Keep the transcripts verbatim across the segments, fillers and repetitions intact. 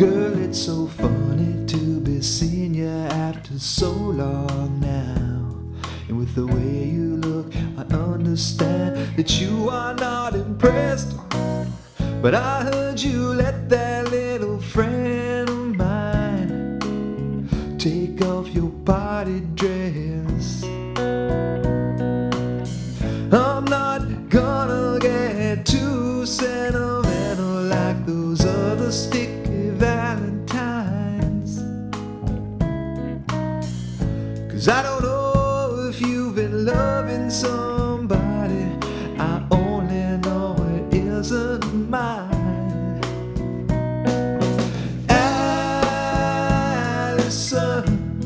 Girl, it's so funny to be seeing you after so long now. And with the way you look, I understand that you are not impressed. But I heard you let that little friend of mine take off your party dress. I'm not gonna get too sentimental like those other sticky valentines, 'cause I don't know if you've been loving somebody. I only know it isn't mine. Allison,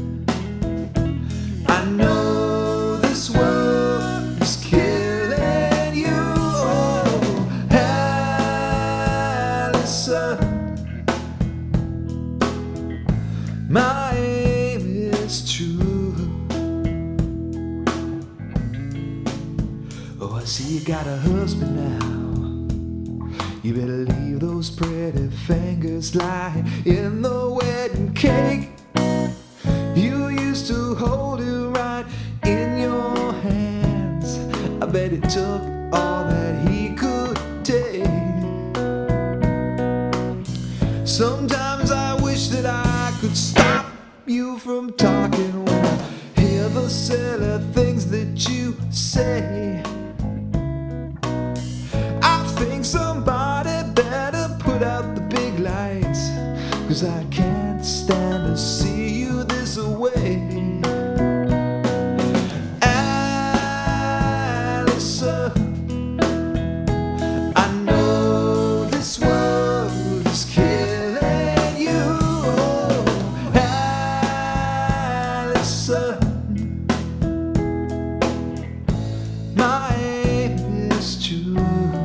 I know this world is killing you. Oh, Allison, my aim is true. Oh, I see you got a husband now. You better leave those pretty fingers lying in the wedding cake. You used to hold it right in your hands. I bet it took all that he could take. Sometimes I wish that I could stop you from talking when I hear the silly things that you say. I think somebody better put out the big lights, 'cause I can't stand to see you this way. Allison, I know this world is killing you. Oh, Allison, my aim is true.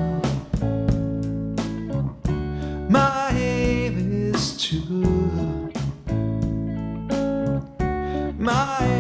My aim is true. My